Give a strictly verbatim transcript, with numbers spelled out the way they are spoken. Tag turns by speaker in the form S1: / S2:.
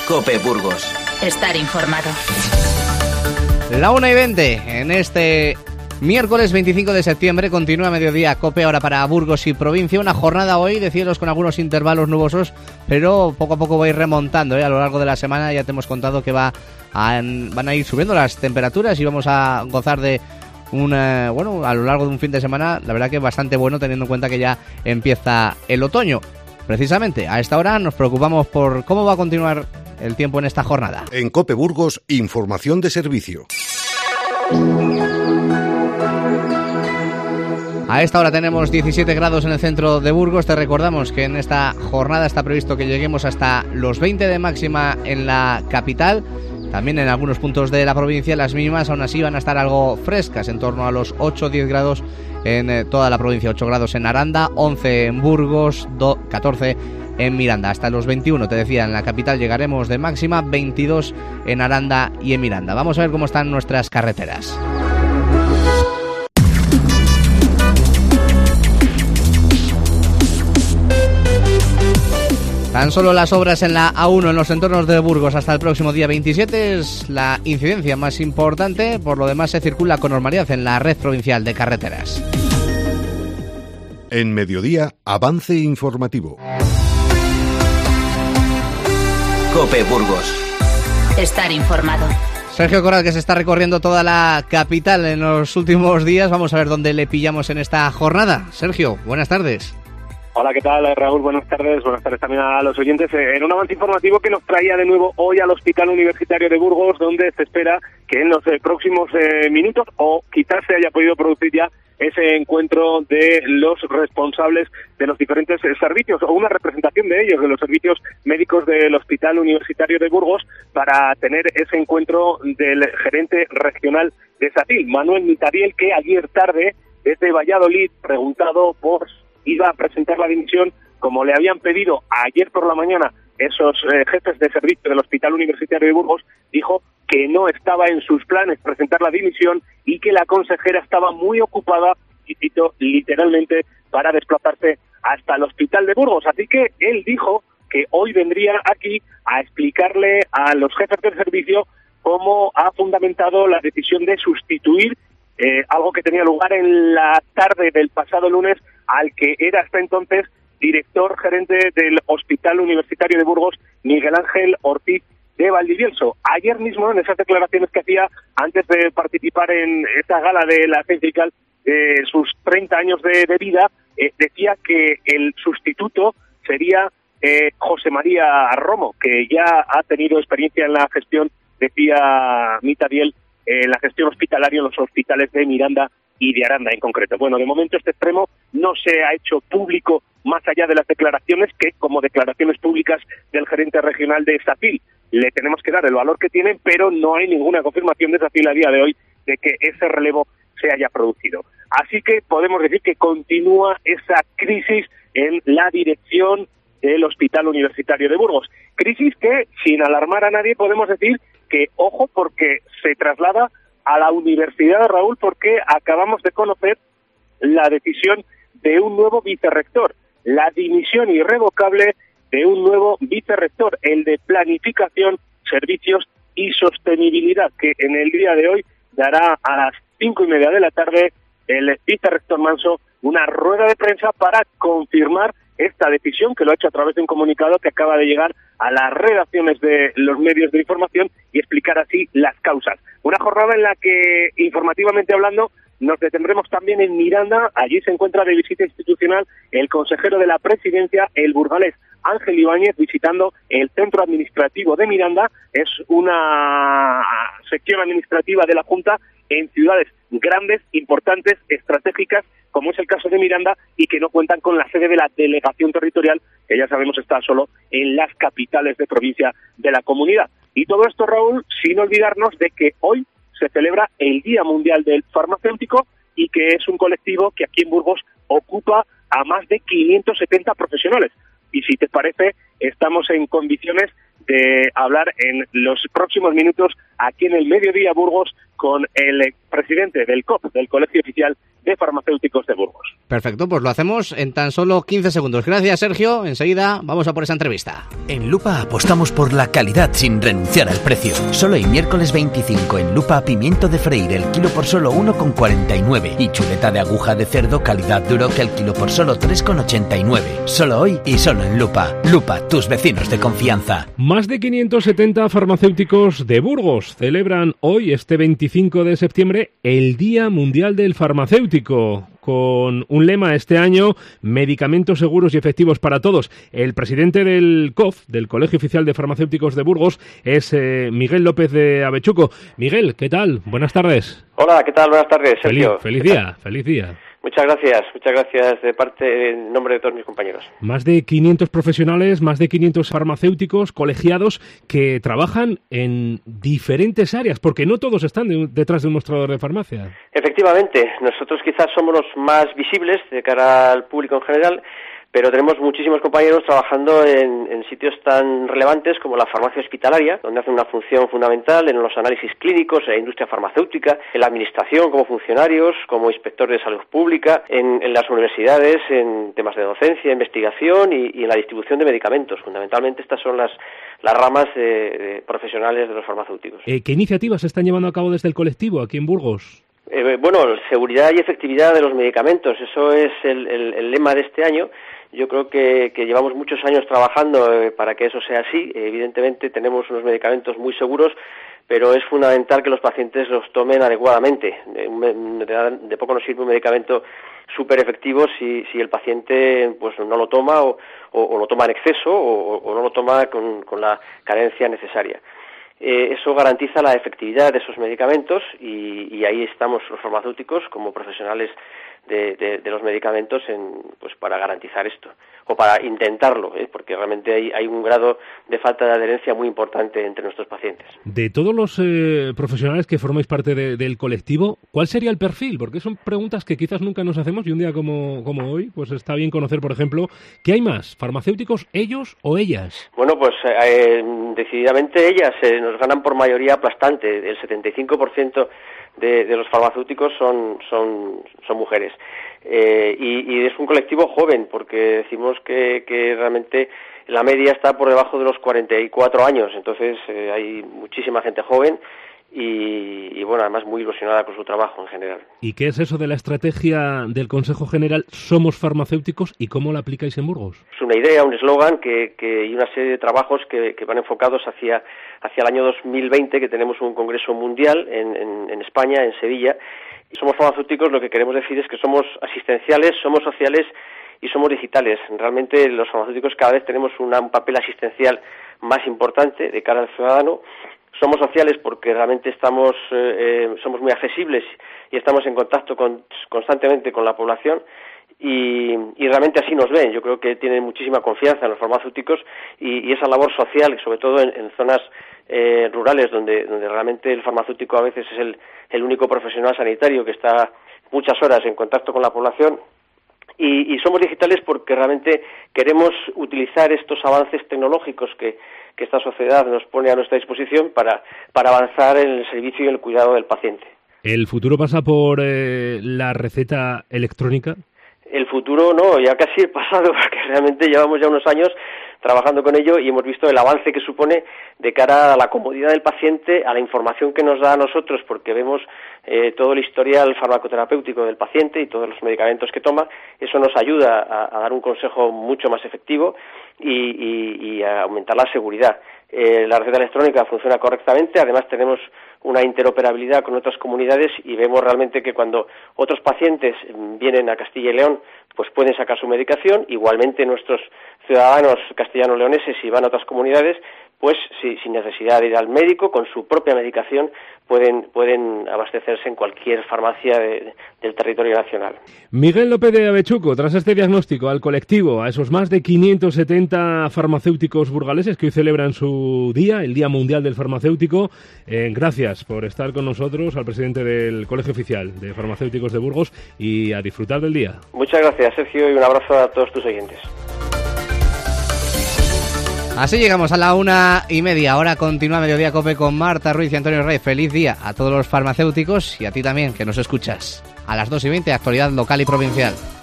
S1: COPE Burgos.
S2: Estar informado.
S3: La una y veinte en este miércoles veinticinco de septiembre continúa mediodía COPE ahora para Burgos y provincia. Una jornada hoy de cielos con algunos intervalos nubosos, pero poco a poco va a ir remontando, ¿eh? A lo largo de la semana ya te hemos contado que va a, van a ir subiendo las temperaturas y vamos a gozar de un, eh, bueno, a lo largo de un fin de semana, la verdad que bastante bueno, teniendo en cuenta que ya empieza el otoño. Precisamente a esta hora nos preocupamos por cómo va a continuar el tiempo en esta jornada.
S4: En COPE Burgos, información de servicio.
S3: A esta hora tenemos diecisiete grados en el centro de Burgos. Te recordamos que en esta jornada está previsto que lleguemos hasta los veinte de máxima en la capital. También en algunos puntos de la provincia las mínimas aún así van a estar algo frescas, en torno a los ocho o diez grados en eh, toda la provincia. ocho grados en Aranda, once en Burgos, catorce en Miranda. Hasta los veintiuno, te decía, en la capital llegaremos de máxima, veintidós en Aranda y en Miranda. Vamos a ver cómo están nuestras carreteras. Tan solo las obras en la A uno en los entornos de Burgos hasta el próximo día veintisiete es la incidencia más importante. Por lo demás se circula con normalidad en la red provincial de carreteras.
S4: En mediodía, avance informativo.
S1: COPE Burgos.
S2: Estar informado.
S3: Sergio Corral, que se está recorriendo toda la capital en los últimos días. Vamos a ver dónde le pillamos en esta jornada. Sergio, buenas tardes.
S5: Hola, ¿qué tal, Raúl? Buenas tardes. Buenas tardes también a los oyentes. En un avance informativo que nos traía de nuevo hoy al Hospital Universitario de Burgos, donde se espera que en los eh, próximos eh, minutos, o quizás se haya podido producir ya ese encuentro de los responsables de los diferentes eh, servicios, o una representación de ellos, de los servicios médicos del Hospital Universitario de Burgos, para tener ese encuentro del gerente regional de SACIL, Manuel Mitariel, que ayer tarde, desde Valladolid, preguntado por iba a presentar la dimisión, como le habían pedido ayer por la mañana esos eh, jefes de servicio del Hospital Universitario de Burgos, dijo que no estaba en sus planes presentar la dimisión y que la consejera estaba muy ocupada, y cito literalmente, para desplazarse hasta el Hospital de Burgos. Así que él dijo que hoy vendría aquí a explicarle a los jefes del servicio cómo ha fundamentado la decisión de sustituir eh, algo que tenía lugar en la tarde del pasado lunes al que era hasta entonces director gerente del Hospital Universitario de Burgos, Miguel Ángel Ortiz de Valdivielso. Ayer mismo, en esas declaraciones que hacía antes de participar en esta gala de la Ciencia y Cal de sus treinta años de, de vida, eh, decía que el sustituto sería eh, José María Romo, que ya ha tenido experiencia en la gestión, decía Mitariel, en eh, la gestión hospitalaria en los hospitales de Miranda y de Aranda en concreto. Bueno, de momento este extremo no se ha hecho público más allá de las declaraciones que, como declaraciones públicas del gerente regional de SACIL, le tenemos que dar el valor que tienen, pero no hay ninguna confirmación de SACIL a día de hoy de que ese relevo se haya producido. Así que podemos decir que continúa esa crisis en la dirección del Hospital Universitario de Burgos. Crisis que, sin alarmar a nadie, podemos decir que, ojo, porque se traslada a la universidad, Raúl, porque acabamos de conocer la decisión de un nuevo vicerrector, la dimisión irrevocable de un nuevo vicerrector, el de Planificación, Servicios y Sostenibilidad, que en el día de hoy dará a las cinco y media de la tarde el vicerrector Manso una rueda de prensa para confirmar esta decisión, que lo ha hecho a través de un comunicado que acaba de llegar a las redacciones de los medios de información y explicar así las causas. Una jornada en la que, informativamente hablando, nos detendremos también en Miranda. Allí se encuentra de visita institucional el consejero de la Presidencia, el burgalés Ángel Ibáñez, visitando el centro administrativo de Miranda. Es una sección administrativa de la Junta en ciudades grandes, importantes, estratégicas, como es el caso de Miranda, y que no cuentan con la sede de la delegación territorial, que ya sabemos está solo en las capitales de provincia de la comunidad. Y todo esto, Raúl, sin olvidarnos de que hoy se celebra el Día Mundial del Farmacéutico y que es un colectivo que aquí en Burgos ocupa a más de quinientos setenta profesionales. Y si te parece, estamos en condiciones de hablar en los próximos minutos aquí en el Mediodía Burgos con el presidente del C O P, del Colegio Oficial de Farmacéuticos de Burgos.
S3: Perfecto, pues lo hacemos en tan solo quince segundos. Gracias, Sergio. Enseguida vamos a por esa entrevista.
S6: En Lupa apostamos por la calidad sin renunciar al precio. Solo el miércoles veinticinco en Lupa, pimiento de freír el kilo por solo uno con cuarenta y nueve y chuleta de aguja de cerdo calidad Duroc el kilo por solo tres con ochenta y nueve. Solo hoy y solo en Lupa. Lupa, tus vecinos de confianza.
S7: Más de quinientos setenta farmacéuticos de Burgos celebran hoy, este veinticinco de septiembre, el Día Mundial del Farmacéutico, con un lema este año: medicamentos seguros y efectivos para todos. El presidente del C O F, del Colegio Oficial de Farmacéuticos de Burgos, es eh, Miguel López de Avechuco. Miguel, ¿qué tal? Buenas tardes.
S8: Hola, ¿qué tal? Buenas tardes, Sergio.
S7: Feliz, feliz día, feliz día.
S8: Muchas gracias, muchas gracias de parte, en nombre de todos mis compañeros.
S7: Más de quinientos profesionales, más de quinientos farmacéuticos colegiados que trabajan en diferentes áreas, porque no todos están de, detrás de un mostrador de farmacia.
S8: Efectivamente, nosotros quizás somos los más visibles de cara al público en general, pero tenemos muchísimos compañeros trabajando en, en sitios tan relevantes como la farmacia hospitalaria, donde hacen una función fundamental en los análisis clínicos, en la industria farmacéutica, en la administración como funcionarios, como inspectores de salud pública, en, en las universidades, en temas de docencia, investigación y, y en la distribución de medicamentos. Fundamentalmente estas son las, las ramas de, de profesionales de los farmacéuticos.
S7: Eh, ¿Qué iniciativas se están llevando a cabo desde el colectivo aquí en Burgos?
S8: Eh, bueno, seguridad y efectividad de los medicamentos, eso es el, el, el lema de este año. Yo creo que, que llevamos muchos años trabajando eh, para que eso sea así. Eh, evidentemente tenemos unos medicamentos muy seguros, pero es fundamental que los pacientes los tomen adecuadamente. De, de, de poco nos sirve un medicamento súper efectivo si, si el paciente pues no lo toma o, o, o lo toma en exceso o, o no lo toma con, con la carencia necesaria. Eh, eso garantiza la efectividad de esos medicamentos y, y ahí estamos los farmacéuticos como profesionales de, de, de los medicamentos en, pues para garantizar esto o para intentarlo, ¿eh? Porque realmente hay, hay un grado de falta de adherencia muy importante entre nuestros pacientes.
S7: De todos los eh, profesionales que formáis parte de, del colectivo, ¿cuál sería el perfil? Porque son preguntas que quizás nunca nos hacemos y un día como, como hoy pues está bien conocer, por ejemplo, ¿qué hay más? ¿Farmacéuticos ellos o ellas?
S8: Bueno, pues eh, decididamente ellas eh, nos ganan por mayoría aplastante. El setenta y cinco por ciento de, de los farmacéuticos son, son, son mujeres. Eh, y, y es un colectivo joven, porque decimos que, que realmente la media está por debajo de los cuarenta y cuatro años, entonces eh, hay muchísima gente joven y, y bueno, además muy ilusionada con su trabajo en general.
S7: ¿Y qué es eso de la estrategia del Consejo General Somos Farmacéuticos y cómo la aplicáis en Burgos?
S8: Es una idea, un eslogan que, que, y una serie de trabajos que, que van enfocados hacia, hacia el año dos mil veinte, que tenemos un congreso mundial en, en, en España, en Sevilla. Somos farmacéuticos, lo que queremos decir es que somos asistenciales, somos sociales y somos digitales. Realmente los farmacéuticos cada vez tenemos una, un papel asistencial más importante de cara al ciudadano. Somos sociales porque realmente estamos eh, somos muy accesibles y estamos en contacto con, constantemente con la población y, y realmente así nos ven. Yo creo que tienen muchísima confianza en los farmacéuticos y, y esa labor social, sobre todo en, en zonas eh, rurales donde, donde realmente el farmacéutico a veces es el, el único profesional sanitario que está muchas horas en contacto con la población. Y, y somos digitales porque realmente queremos utilizar estos avances tecnológicos que, que esta sociedad nos pone a nuestra disposición para, para avanzar en el servicio y el cuidado del paciente.
S7: ¿El futuro pasa por eh, la receta electrónica?
S8: El futuro no, ya casi el pasado, porque realmente llevamos ya unos años trabajando con ello y hemos visto el avance que supone de cara a la comodidad del paciente, a la información que nos da a nosotros, porque vemos eh, todo el historial farmacoterapéutico del paciente y todos los medicamentos que toma. Eso nos ayuda a, a dar un consejo mucho más efectivo y, y, y a aumentar la seguridad. Eh, la receta electrónica funciona correctamente, además tenemos una interoperabilidad con otras comunidades y vemos realmente que cuando otros pacientes vienen a Castilla y León, pues pueden sacar su medicación. Igualmente nuestros ciudadanos castellano-leoneses, si van a otras comunidades, pues si, sin necesidad de ir al médico, con su propia medicación pueden pueden abastecerse en cualquier farmacia de, del territorio nacional.
S7: Miguel López de Avechuco, tras este diagnóstico al colectivo, a esos más de quinientos setenta farmacéuticos burgaleses que hoy celebran su día, el Día Mundial del Farmacéutico, eh, gracias por estar con nosotros, al presidente del Colegio Oficial de Farmacéuticos de Burgos, y a disfrutar del día.
S8: Muchas gracias, Sergio, y un abrazo a todos tus oyentes.
S3: Así llegamos a la una y media. Ahora continúa Mediodía Cope con Marta Ruiz y Antonio Rey. Feliz día a todos los farmacéuticos y a ti también, que nos escuchas. A las dos y veinte, actualidad local y provincial.